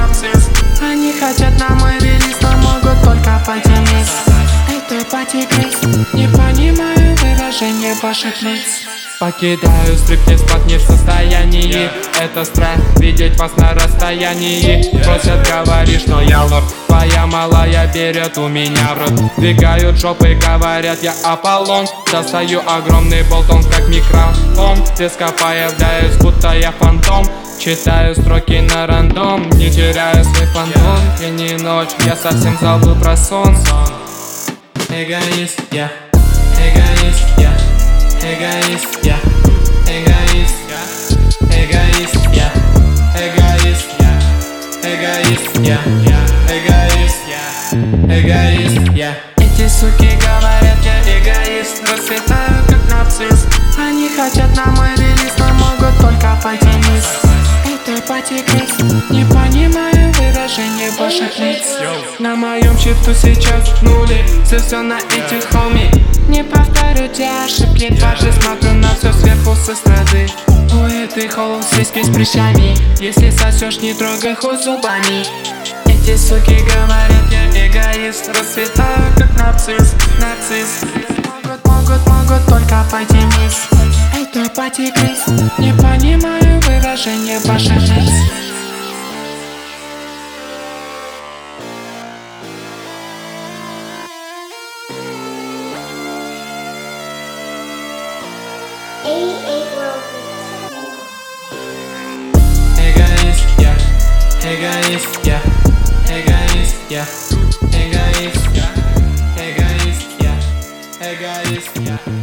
нарцисс. Они хотят на мой релиз, но могут только пойти вниз. Это патикрис, не понимаю выражение ваших лиц. Покидаю стриптиз-спот не в состоянии. Это страх видеть вас на расстоянии. Просят, говоришь, но я лорд. Твоя малая берет у меня в рот. Двигают жопы, говорят, я Аполлон. Достаю огромный болтон, как микрофон. Резко появляюсь, будто я фантом. Читаю строки на рандом, не теряю свой фантом. День и ночь, я совсем забыл про сон. Эгоист, я, эгоист, я. Эгоист, я, эгоист, эгоист, я, эгоист, эгоист, я, эгоист, эгоист, я. Эти суки говорят, я эгоист. Расцветаю как нарцисс. Они хотят на мой релиз, но могут только пойти вниз. Это патикрис, не понимаю выражение ваших лиц. На моем счету сейчас нули, все на этих хоми. Не повторю те ошибки, дважды смотрю на все сверху с эстрады. У этой холл сиськи с прыщами. Если сосешь, не трогай хоть зубами. Эти суки говорят, я эгоист. Расцветаю как нарцисс, нарцисс. Могут только пойти вниз. Это патикрис, не понимаю выражение ваших лиц. Эгоист, я, эгоист, я, эгоист, я, эгоист, я, эгоист, я, эгоист, я.